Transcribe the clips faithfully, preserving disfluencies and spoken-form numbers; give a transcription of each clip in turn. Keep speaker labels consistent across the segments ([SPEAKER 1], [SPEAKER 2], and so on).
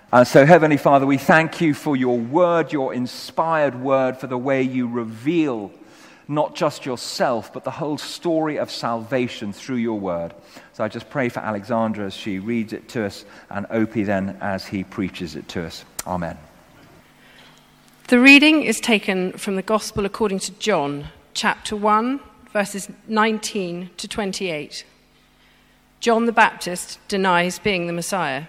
[SPEAKER 1] Uh, so, Heavenly Father, we thank you for your word, your inspired word, for the way you reveal not just yourself, but the whole story of salvation through your word. So I just pray for Alexandra as she reads it to us, and Opie then as he preaches it to us. Amen.
[SPEAKER 2] The reading is taken from the Gospel according to John, chapter one, verses nineteen to twenty-eight. John the Baptist denies being the Messiah.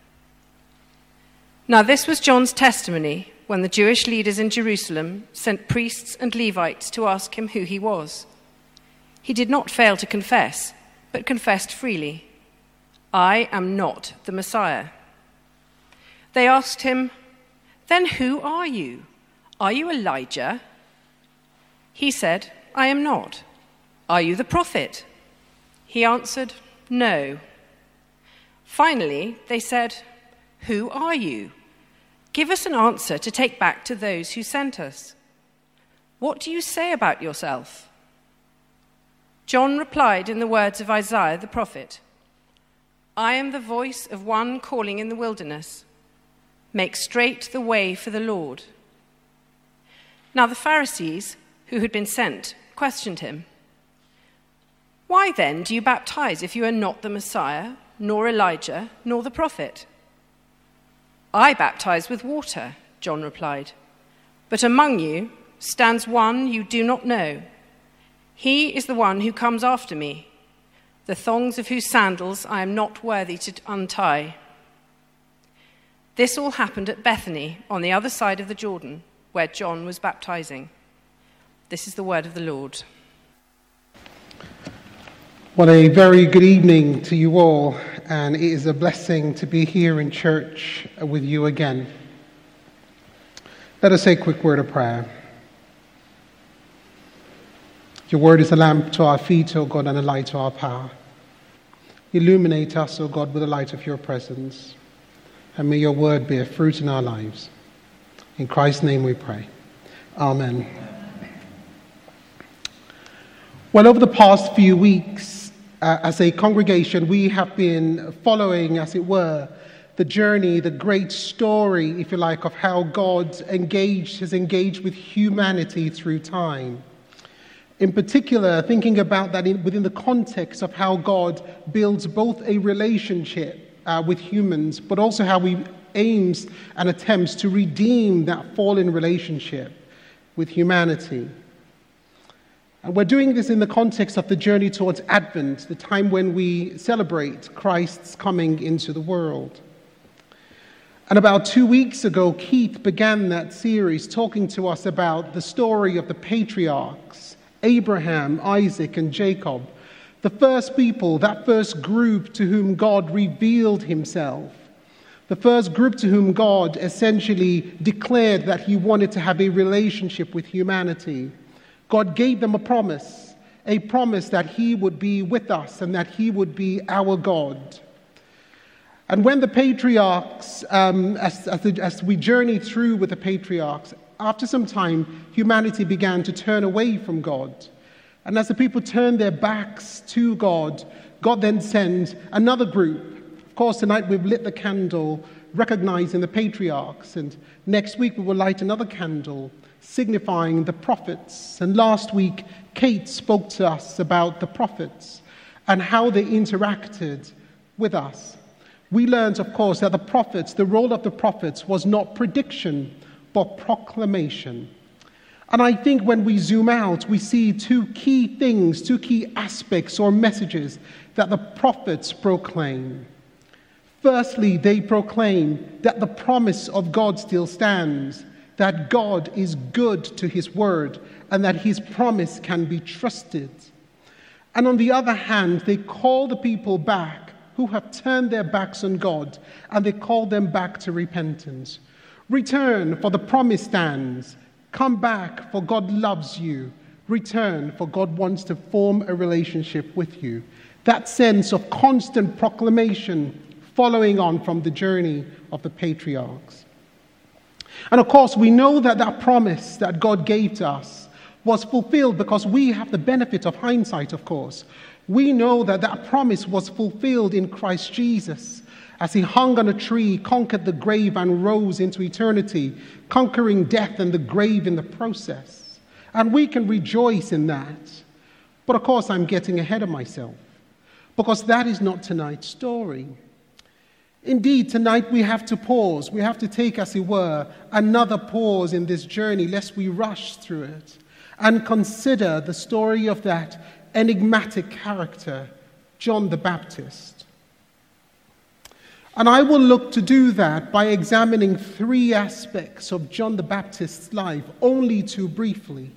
[SPEAKER 2] Now this was John's testimony when the Jewish leaders in Jerusalem sent priests and Levites to ask him who he was. He did not fail to confess, but confessed freely, "I am not the Messiah." They asked him, "Then who are you? Are you Elijah?" He said, "I am not." "Are you the prophet?" He answered, "No." Finally, they said, "Who are you? Give us an answer to take back to those who sent us. What do you say about yourself?" John replied in the words of Isaiah the prophet, "I am the voice of one calling in the wilderness. Make straight the way for the Lord." Now the Pharisees, who had been sent, questioned him. "Why then do you baptize if you are not the Messiah, nor Elijah, nor the prophet?" "I baptize with water," John replied, "but among you stands one you do not know. He is the one who comes after me, the thongs of whose sandals I am not worthy to untie." This all happened at Bethany, on the other side of the Jordan, where John was baptizing. This is the word of the Lord.
[SPEAKER 3] Well, a very good evening to you all, and it is a blessing to be here in church with you again. Let us say a quick word of prayer. Your word is a lamp to our feet, O God, and a light to our path. Illuminate us, O God, with the light of your presence, and may your word bear fruit in our lives. In Christ's name we pray. Amen. Well, over the past few weeks, Uh, as a congregation, we have been following, as it were, the journey, the great story, if you like, of how God engaged, has engaged with humanity through time. In particular, thinking about that in, within the context of how God builds both a relationship uh, with humans, but also how he aims and attempts to redeem that fallen relationship with humanity. And we're doing this in the context of the journey towards Advent, the time when we celebrate Christ's coming into the world. And about two weeks ago, Keith began that series talking to us about the story of the patriarchs, Abraham, Isaac, and Jacob, the first people, that first group to whom God revealed himself, the first group to whom God essentially declared that he wanted to have a relationship with humanity. God gave them a promise, a promise that he would be with us and that he would be our God. And when the patriarchs, um, as, as, the, as we journeyed through with the patriarchs, after some time, humanity began to turn away from God. And as the people turned their backs to God, God then sent another group. Of course, tonight we've lit the candle recognizing the patriarchs, and next week we will light another candle signifying the prophets. And last week, Kate spoke to us about the prophets and how they interacted with us. We learned, of course, that the prophets, the role of the prophets was not prediction, but proclamation. And I think when we zoom out, we see two key things, two key aspects or messages that the prophets proclaim. Firstly, they proclaim that the promise of God still stands, that God is good to his word, and that his promise can be trusted. And on the other hand, they call the people back who have turned their backs on God, and they call them back to repentance. Return, for the promise stands. Come back, for God loves you. Return, for God wants to form a relationship with you. That sense of constant proclamation following on from the journey of the patriarchs. And of course, we know that that promise that God gave to us was fulfilled because we have the benefit of hindsight, of course. We know that that promise was fulfilled in Christ Jesus. As he hung on a tree, conquered the grave and rose into eternity, conquering death and the grave in the process. And we can rejoice in that. But of course, I'm getting ahead of myself, because that is not tonight's story. Indeed, tonight we have to pause. We have to take, as it were, another pause in this journey, lest we rush through it, and consider the story of that enigmatic character, John the Baptist. And I will look to do that by examining three aspects of John the Baptist's life, only too briefly.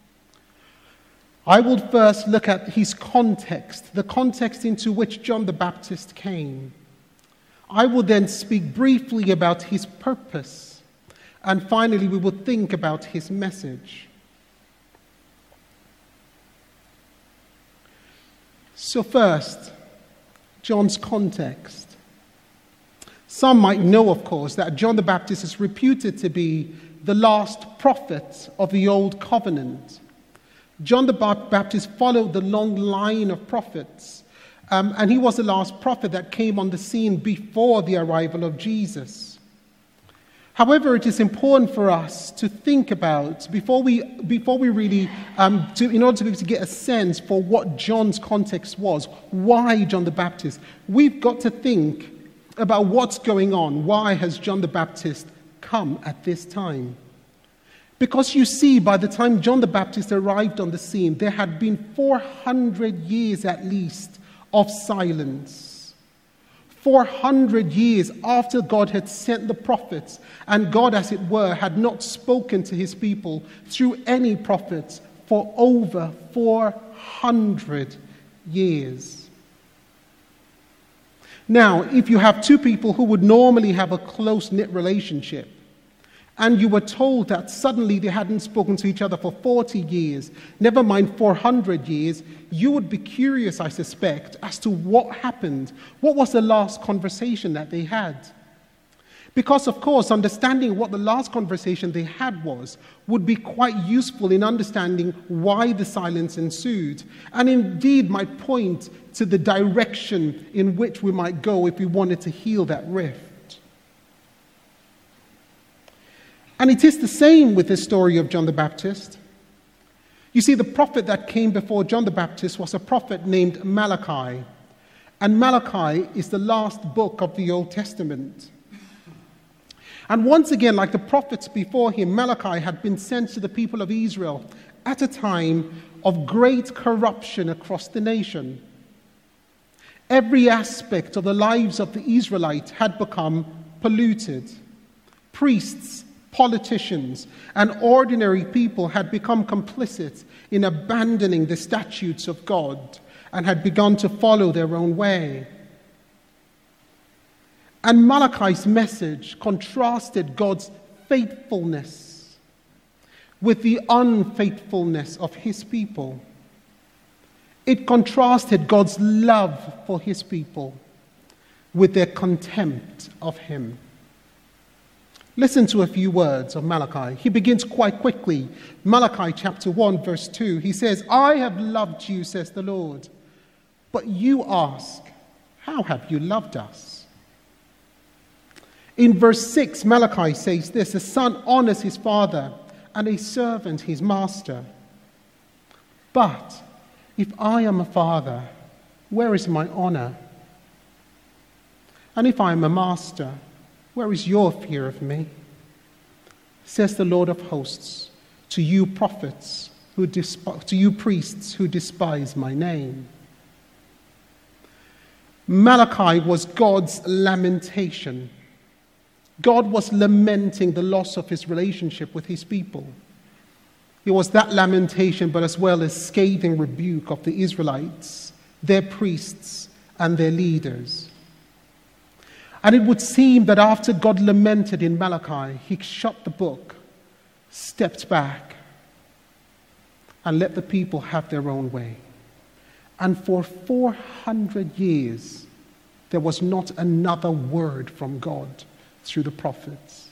[SPEAKER 3] I will first look at his context, the context into which John the Baptist came. I will then speak briefly about his purpose, and finally we will think about his message. So first, John's context. Some might know, of course, that John the Baptist is reputed to be the last prophet of the Old Covenant. John the Baptist followed the long line of prophets, um, and he was the last prophet that came on the scene before the arrival of Jesus. However, it is important for us to think about, before we, before we really, um, to, in order to be able to get a sense for what John's context was, why John the Baptist, we've got to think about what's going on. Why has John the Baptist come at this time? Because you see, by the time John the Baptist arrived on the scene, there had been four hundred years at least of silence. four hundred years after God had sent the prophets, and God, as it were, had not spoken to his people through any prophets for over four hundred years. Now, if you have two people who would normally have a close-knit relationship, and you were told that suddenly they hadn't spoken to each other for forty years, never mind four hundred years, you would be curious, I suspect, as to what happened. What was the last conversation that they had? Because, of course, understanding what the last conversation they had was would be quite useful in understanding why the silence ensued, and indeed might point to the direction in which we might go if we wanted to heal that rift. And it is the same with the story of John the Baptist. You see, the prophet that came before John the Baptist was a prophet named Malachi. And Malachi is the last book of the Old Testament. And once again, like the prophets before him, Malachi had been sent to the people of Israel at a time of great corruption across the nation. Every aspect of the lives of the Israelites had become polluted. Priests, politicians, and ordinary people had become complicit in abandoning the statutes of God and had begun to follow their own way. And Malachi's message contrasted God's faithfulness with the unfaithfulness of his people. It contrasted God's love for his people with their contempt of him. Listen to a few words of Malachi. He begins quite quickly. Malachi chapter one, verse two. He says, I have loved you, says the Lord. But you ask, how have you loved us? In verse six, Malachi says this, a son honors his father and a servant his master. But if I am a father, where is my honor? And if I am a master, where is your fear of me? Says the Lord of hosts, to you prophets, who desp- to you priests who despise my name. Malachi was God's lamentation. God was lamenting the loss of his relationship with his people. It was that lamentation, but as well as scathing rebuke of the Israelites, their priests, and their leaders. And it would seem that after God lamented in Malachi, he shut the book, stepped back, and let the people have their own way. And for four hundred years, there was not another word from God through the prophets.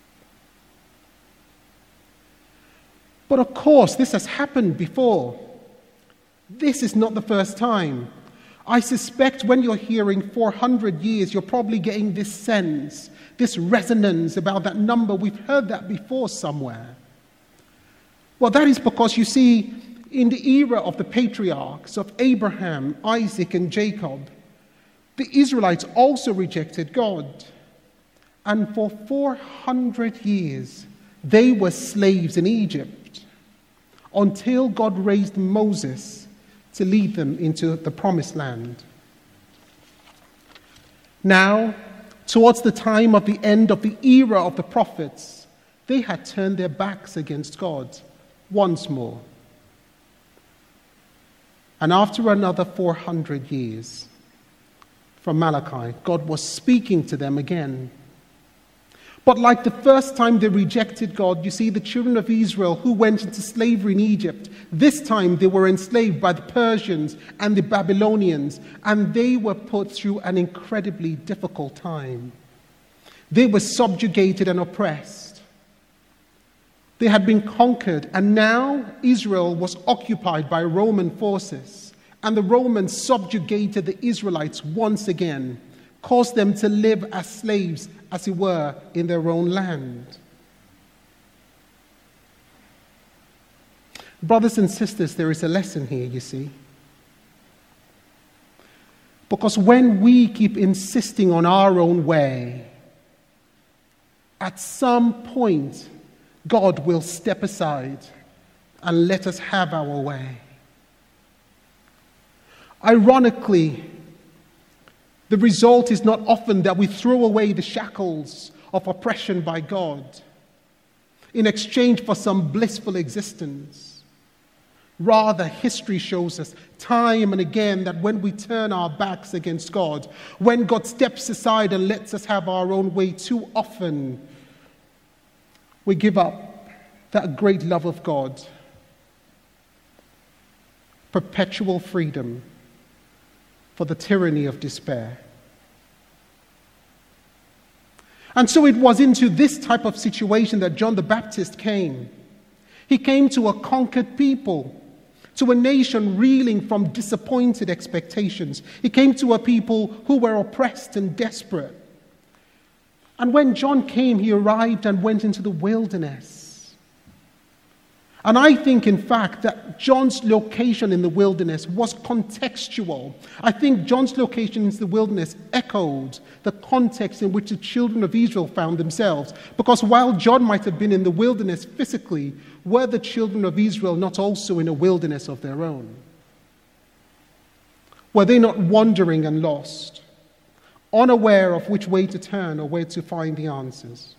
[SPEAKER 3] But of course, this has happened before. This is not the first time. I suspect when you're hearing four hundred years, you're probably getting this sense, this resonance about that number. We've heard that before somewhere. Well, that is because, you see, in the era of the patriarchs of Abraham, Isaac, and Jacob, the Israelites also rejected God. And for four hundred years, they were slaves in Egypt until God raised Moses to lead them into the promised land. Now, towards the time of the end of the era of the prophets, they had turned their backs against God once more. And after another four hundred years from Malachi, God was speaking to them again. But like the first time they rejected God, you see, the children of Israel who went into slavery in Egypt, this time they were enslaved by the Persians and the Babylonians, and they were put through an incredibly difficult time. They were subjugated and oppressed. They had been conquered, and now Israel was occupied by Roman forces, and the Romans subjugated the Israelites once again, caused them to live as slaves, as it were, in their own land. Brothers and sisters, there is a lesson here, you see. Because when we keep insisting on our own way, at some point, God will step aside and let us have our way. Ironically, the result is not often that we throw away the shackles of oppression by God in exchange for some blissful existence. Rather, history shows us time and again that when we turn our backs against God, when God steps aside and lets us have our own way, too often we give up that great love of God, perpetual freedom, for the tyranny of despair. And so it was into this type of situation that John the Baptist came. He came to a conquered people, to a nation reeling from disappointed expectations. He came to a people who were oppressed and desperate. And when John came, he arrived and went into the wilderness. And I think, in fact, that John's location in the wilderness was contextual. I think John's location in the wilderness echoed the context in which the children of Israel found themselves. Because while John might have been in the wilderness physically, were the children of Israel not also in a wilderness of their own? Were they not wandering and lost, unaware of which way to turn or where to find the answers?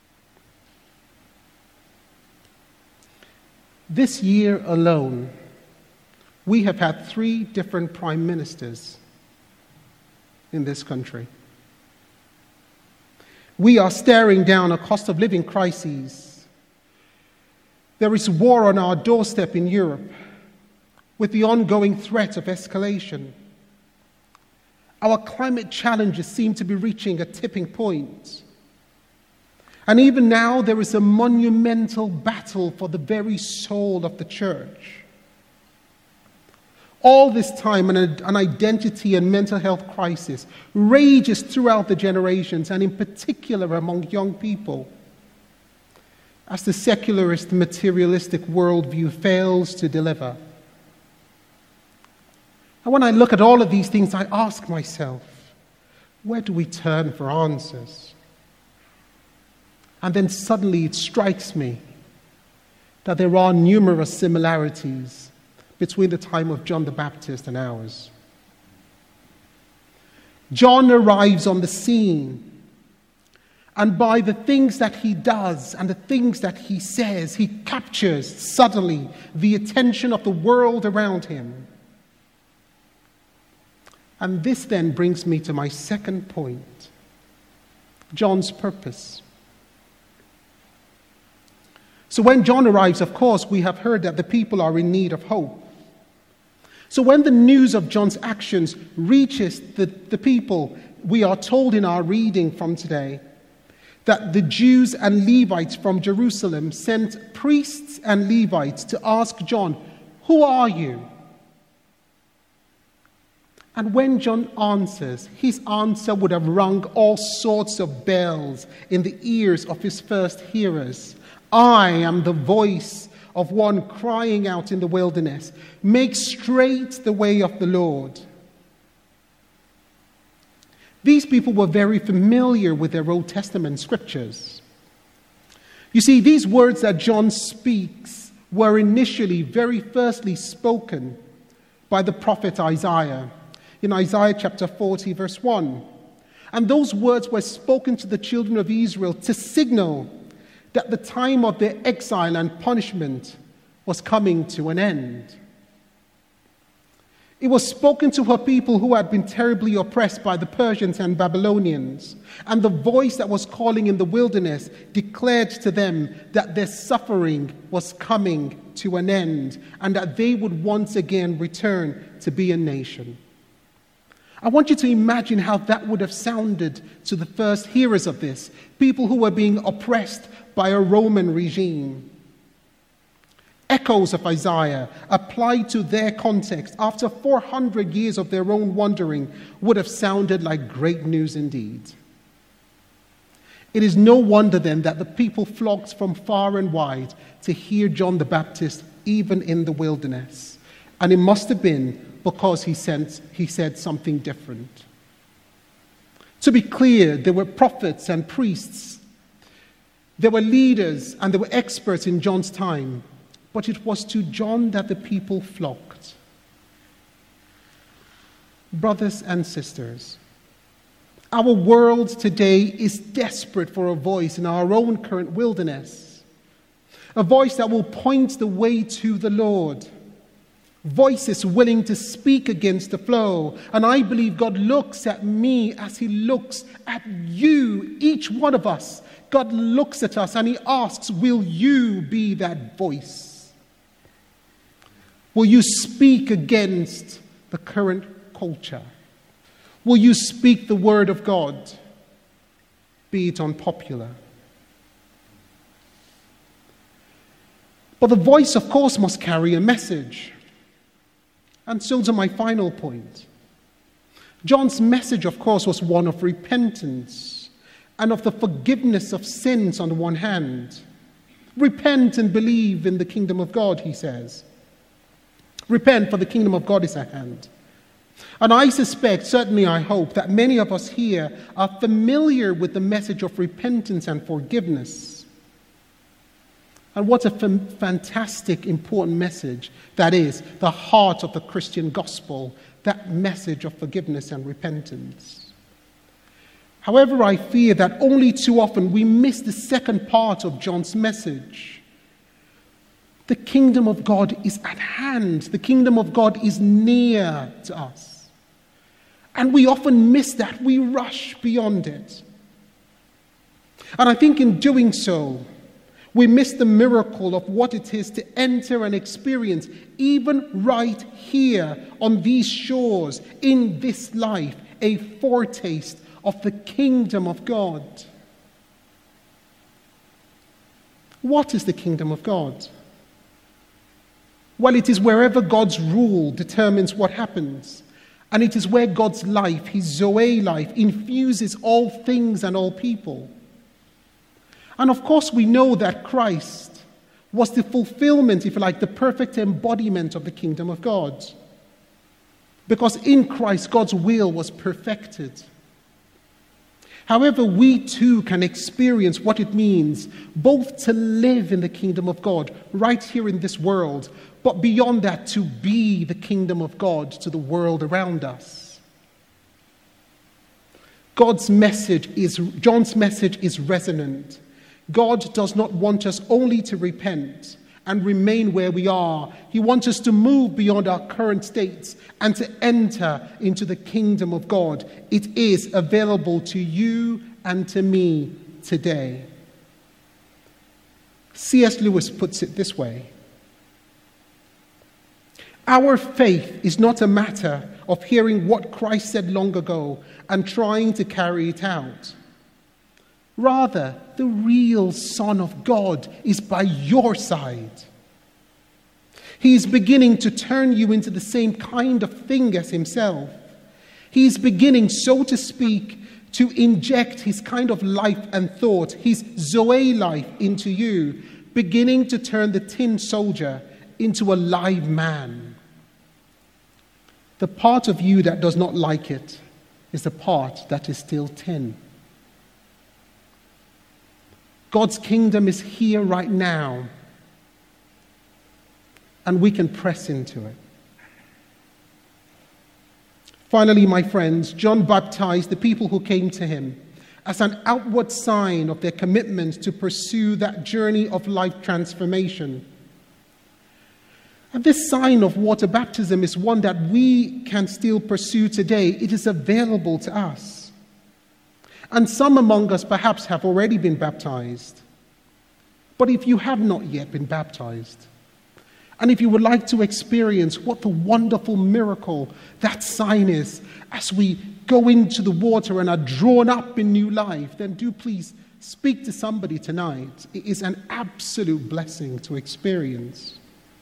[SPEAKER 3] This year alone, we have had three different prime ministers in this country. We are staring down a cost of living crisis. There is war on our doorstep in Europe, with the ongoing threat of escalation. Our climate challenges seem to be reaching a tipping point. And even now, there is a monumental battle for the very soul of the church. All this time, an, an identity and mental health crisis rages throughout the generations, and in particular among young people, as the secularist, materialistic worldview fails to deliver. And when I look at all of these things, I ask myself, where do we turn for answers? And then suddenly it strikes me that there are numerous similarities between the time of John the Baptist and ours. John arrives on the scene, and by the things that he does and the things that he says, he captures suddenly the attention of the world around him. And this then brings me to my second point, John's purpose. So when John arrives, of course, we have heard that the people are in need of hope. So when the news of John's actions reaches the, the people, we are told in our reading from today that the Jews and Levites from Jerusalem sent priests and Levites to ask John, "Who are you?" And when John answers, his answer would have rung all sorts of bells in the ears of his first hearers. I am the voice of one crying out in the wilderness, make straight the way of the Lord. These people were very familiar with their Old Testament scriptures. You see, these words that John speaks were initially, very firstly spoken by the prophet Isaiah. In Isaiah chapter forty, verse one. And those words were spoken to the children of Israel to signal that the time of their exile and punishment was coming to an end. It was spoken to her people who had been terribly oppressed by the Persians and Babylonians. And the voice that was calling in the wilderness declared to them that their suffering was coming to an end and that they would once again return to be a nation. I want you to imagine how that would have sounded to the first hearers of this, people who were being oppressed by a Roman regime. Echoes of Isaiah applied to their context after four hundred years of their own wandering would have sounded like great news indeed. It is no wonder then that the people flocked from far and wide to hear John the Baptist even in the wilderness. And it must have been because he, sent, he said something different. To be clear, there were prophets and priests. There were leaders and there were experts in John's time. But it was to John that the people flocked. Brothers and sisters, our world today is desperate for a voice in our own current wilderness. A voice that will point the way to the Lord. Voices willing to speak against the flow. And I believe God looks at me as he looks at you, each one of us. God looks at us and he asks, will you be that voice? Will you speak against the current culture? Will you speak the word of God, be it unpopular? But the voice, of course, must carry a message. And so to my final point. John's message, of course, was one of repentance and of the forgiveness of sins on the one hand. Repent and believe in the kingdom of God, he says. Repent, for the kingdom of God is at hand. And I suspect, certainly I hope, that many of us here are familiar with the message of repentance and forgiveness. And what a f- fantastic, important message that is, the heart of the Christian gospel, that message of forgiveness and repentance. However, I fear that only too often we miss the second part of John's message. The kingdom of God is at hand. The kingdom of God is near to us. And we often miss that. We rush beyond it. And I think in doing so, we miss the miracle of what it is to enter and experience, even right here on these shores, in this life, a foretaste of the kingdom of God. What is the kingdom of God? Well, it is wherever God's rule determines what happens. And it is where God's life, his Zoe life, infuses all things and all people. And of course, we know that Christ was the fulfillment, if you like, the perfect embodiment of the kingdom of God. Because in Christ, God's will was perfected. However, we too can experience what it means both to live in the kingdom of God right here in this world, but beyond that, to be the kingdom of God to the world around us. God's message is, John's message is resonant. God does not want us only to repent and remain where we are. He wants us to move beyond our current states and to enter into the kingdom of God. It is available to you and to me today. C S Lewis puts it this way. Our faith is not a matter of hearing what Christ said long ago and trying to carry it out. Rather, the real Son of God is by your side. He is beginning to turn you into the same kind of thing as himself. He is beginning, so to speak, to inject his kind of life and thought, his Zoe life into you, beginning to turn the tin soldier into a live man. The part of you that does not like it is the part that is still tin. God's kingdom is here right now, and we can press into it. Finally, my friends, John baptized the people who came to him as an outward sign of their commitment to pursue that journey of life transformation. And this sign of water baptism is one that we can still pursue today. It is available to us. And some among us perhaps have already been baptized. But if you have not yet been baptized, and if you would like to experience what the wonderful miracle that sign is as we go into the water and are drawn up in new life, then do please speak to somebody tonight. It is an absolute blessing to experience.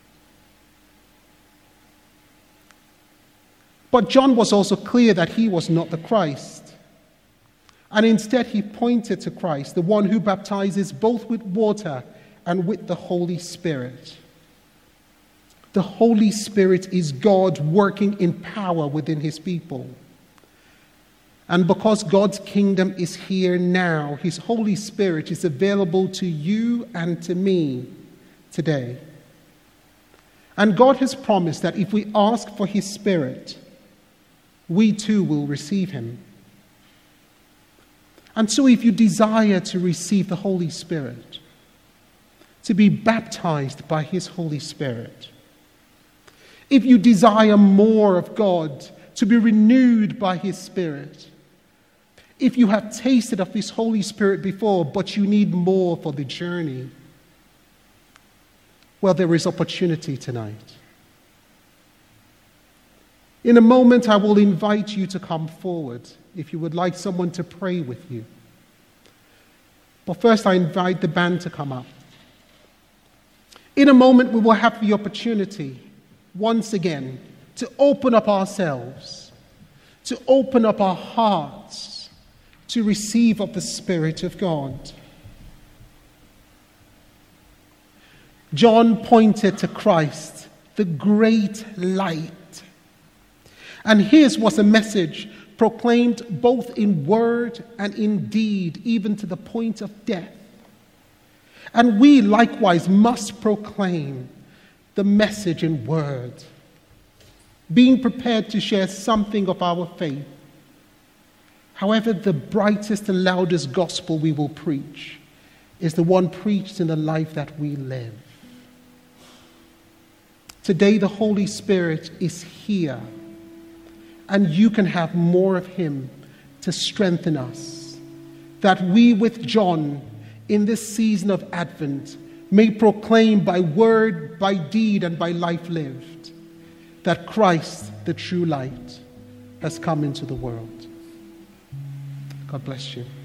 [SPEAKER 3] But John was also clear that he was not the Christ. And instead he pointed to Christ, the one who baptizes both with water and with the Holy Spirit. The Holy Spirit is God working in power within his people. And because God's kingdom is here now, his Holy Spirit is available to you and to me today. And God has promised that if we ask for his Spirit, we too will receive him. And so if you desire to receive the Holy Spirit, to be baptized by his Holy Spirit, if you desire more of God, to be renewed by his Spirit, if you have tasted of his Holy Spirit before, but you need more for the journey, well, there is opportunity tonight. In a moment, I will invite you to come forward if you would like someone to pray with you. But first, I invite the band to come up. In a moment, we will have the opportunity, once again, to open up ourselves, to open up our hearts, to receive of the Spirit of God. John pointed to Christ, the great light. And his was a message proclaimed both in word and in deed, even to the point of death. And we likewise must proclaim the message in word, being prepared to share something of our faith. However, the brightest and loudest gospel we will preach is the one preached in the life that we live. Today, the Holy Spirit is here, and you can have more of him to strengthen us, that we with John in this season of Advent may proclaim by word, by deed, and by life lived that Christ, the true light, has come into the world. God bless you.